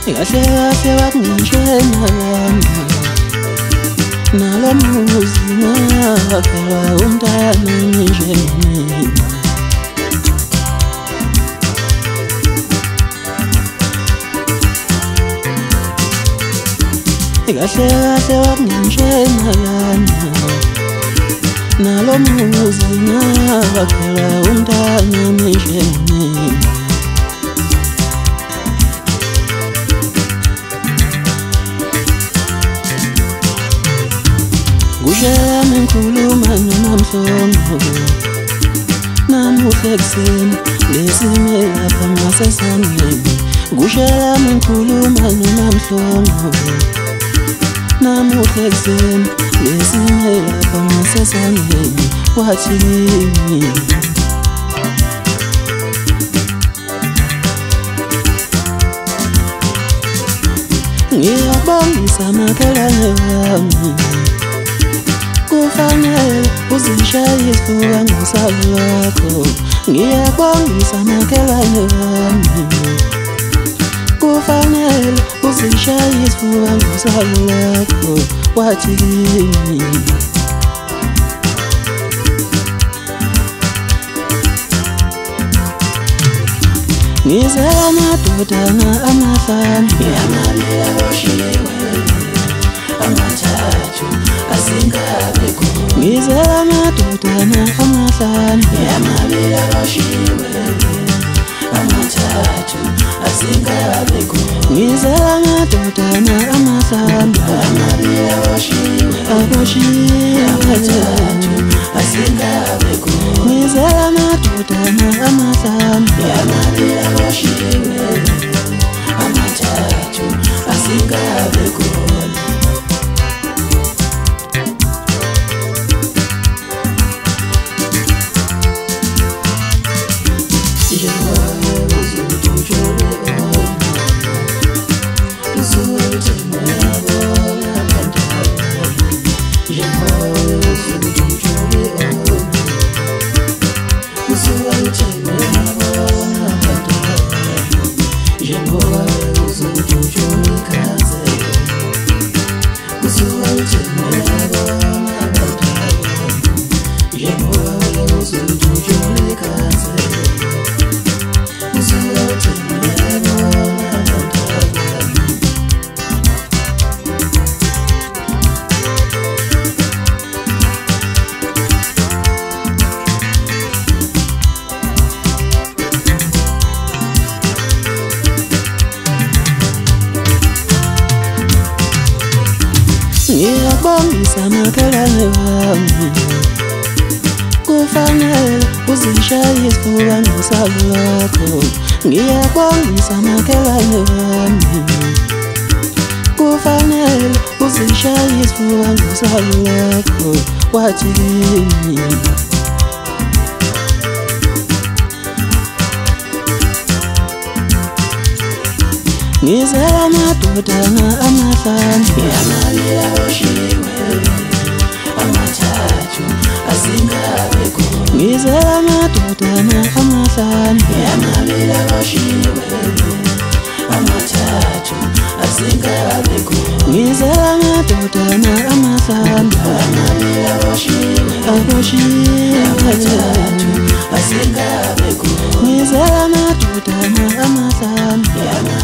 kahle kahle wakungishena nalo muzi ngakhelwa umntana njengemina kahle kahle wakungishena nalo muzi ngakhelwa umntana njengemina Kushayami ngikhuluma nomamhlongo namuhla ekuseni lesime lapha ngasesangweni Kushayami ngikhuluma nomamhlongo namuhla ekuseni lesime lapha ngasesangweni wathini Ngiyabongisa makhelwane wami Kufanele uzishaye isifuba ngosalo lwakho Ngiyabongisa makhelwane wami Kufanele uzishaye isifuba ngosalo lwakho Wathini Ngize amadodana amahlanu Ngiyamamela boshiwe amathathu asingabekho Ngize amadodana amahlanu Ngiyamamela boshiwe amathathu asingabekho Ngize amadodana amahlanu Ngiyamamela boshiwe amathathu asingabekho Ngize amadodana amahlanu Ngiyamamela boshiwe amathathu asingabekho Ngiyabongisa makhelwane wami Kufanele uzishaye isifuba ngosalo lwakho Ngiyabongisa makhelwane wami Kufanele uzishaye isifuba ngosalo lwakho Wathini Ngize amadodana amahlanu Ngiyamamela boshiwe amathathu asingabekho Ngize amadodana amahlanu Ngiyamamela boshiwe amathathu asingabekho Ngize amadodana amahlanu Ngiyamamela boshiwe amathathu asingabekho Ngize amadodana amahlanu